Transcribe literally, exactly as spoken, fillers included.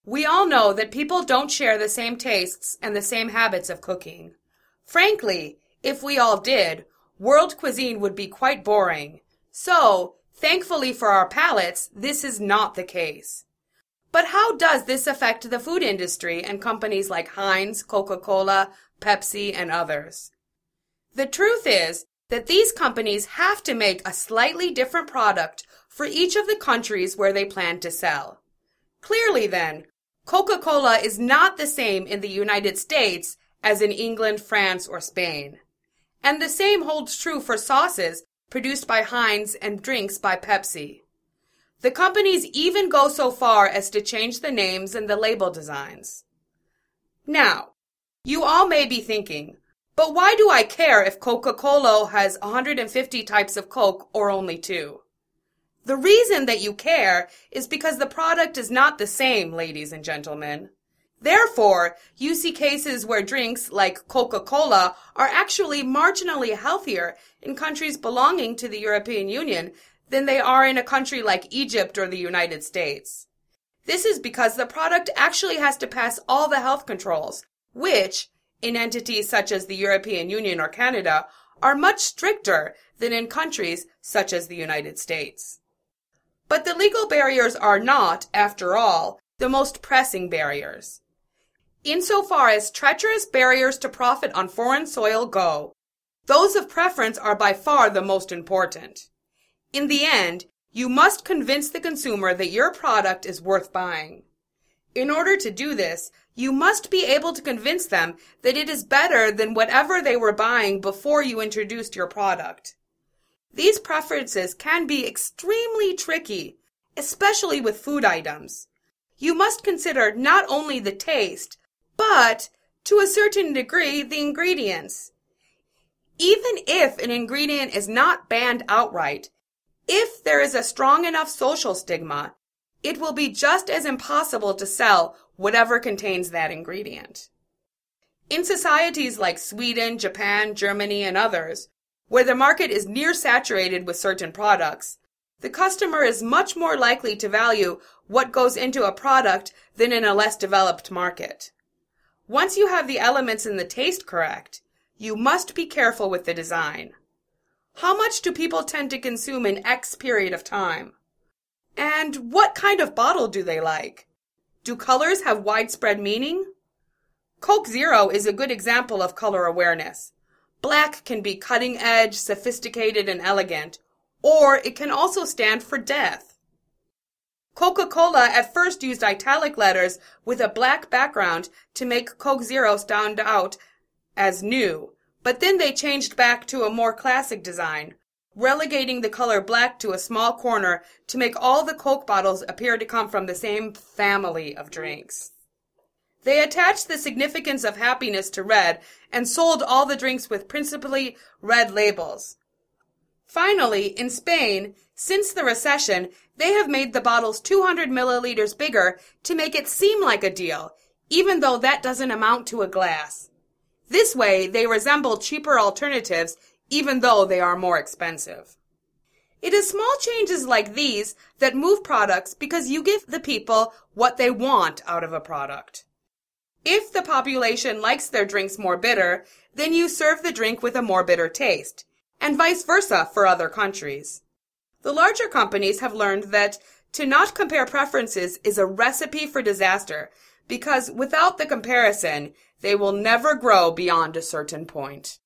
We all know that people don't share the same tastes and the same habits of cooking. Frankly, if we all did, world cuisine would be quite boring. So, thankfully for our palates, this is not the case. But how does this affect the food industry and companies like Heinz, Coca-Cola, Pepsi, and others? The truth is that these companies have to make a slightly different product for each of the countries where they plan to sell. Clearly then, Coca-Cola is not the same in the United States as in England, France, or Spain. And the same holds true for sauces produced by Heinz and drinks by Pepsi. The companies even go so far as to change the names and the label designs. Now, you all may be thinking, but why do I care if Coca-Cola has one hundred fifty types of Coke or only two? The reason that you care is because the product is not the same, ladies and gentlemen. Therefore, you see cases where drinks like Coca-Cola are actually marginally healthier in countries belonging to the European Union than they are in a country like Egypt or the United States. This is because the product actually has to pass all the health controls, which, in entities such as the European Union or Canada, are much stricter than in countries such as the United States. But the legal barriers are not, after all, the most pressing barriers. Insofar as treacherous barriers to profit on foreign soil go, those of preference are by far the most important. In the end, you must convince the consumer that your product is worth buying. In order to do this, you must be able to convince them that it is better than whatever they were buying before you introduced your product. These preferences can be extremely tricky, especially with food items. You must consider not only the taste, but, to a certain degree, the ingredients. Even if an ingredient is not banned outright, if there is a strong enough social stigma, it will be just as impossible to sell whatever contains that ingredient. In societies like Sweden, Japan, Germany, and others, where the market is near saturated with certain products, the customer is much more likely to value what goes into a product than in a less developed market. Once you have the elements in the taste correct, you must be careful with the design. How much do people tend to consume in X period of time? And what kind of bottle do they like? Do colors have widespread meaning? Coke Zero is a good example of color awareness. Black can be cutting edge, sophisticated, and elegant, or it can also stand for death. Coca-Cola at first used italic letters with a black background to make Coke Zero stand out as new, but then they changed back to a more classic design, relegating the color black to a small corner to make all the Coke bottles appear to come from the same family of drinks. They attached the significance of happiness to red and sold all the drinks with principally red labels. Finally, in Spain, since the recession, they have made the bottles two hundred milliliters bigger to make it seem like a deal, even though that doesn't amount to a glass. This way, they resemble cheaper alternatives, even though they are more expensive. It is small changes like these that move products because you give the people what they want out of a product. If the population likes their drinks more bitter, then you serve the drink with a more bitter taste, and vice versa for other countries. The larger companies have learned that to not compare preferences is a recipe for disaster, because without the comparison, they will never grow beyond a certain point.